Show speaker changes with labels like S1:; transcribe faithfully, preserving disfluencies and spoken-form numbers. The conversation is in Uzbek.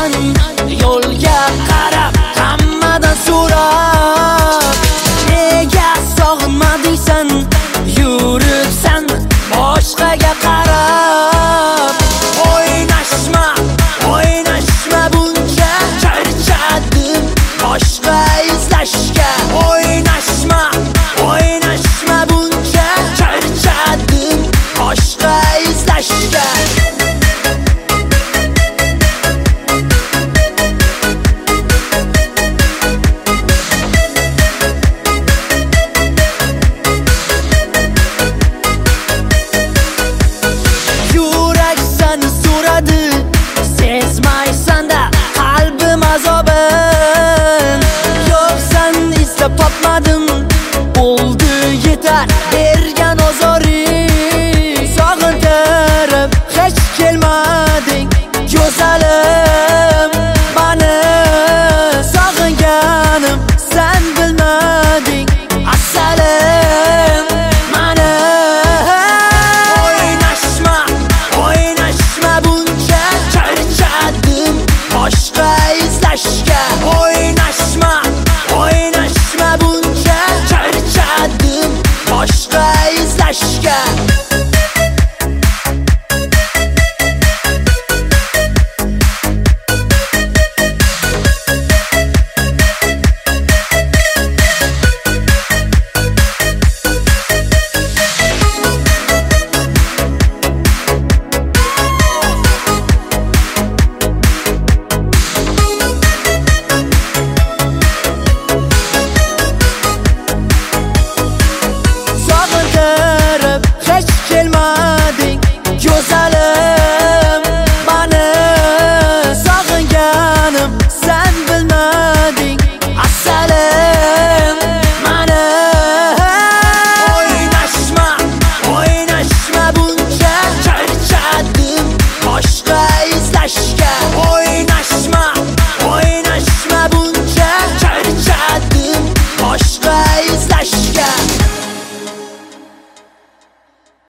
S1: yuribsan yo'lga qarab hammadan so'rab. Nega sog'inmadiysan yuribsan boshqaga qarab. O'ynashma o'ynashma buncha charchadim boshqa izlashga. O'ynashma o'ynashma buncha charchadim boshqa izlashga. Yurak seni so'radi sezmaysan-da qalbim azobin. Yo'q sen izlab topmadim bo'ldi yetar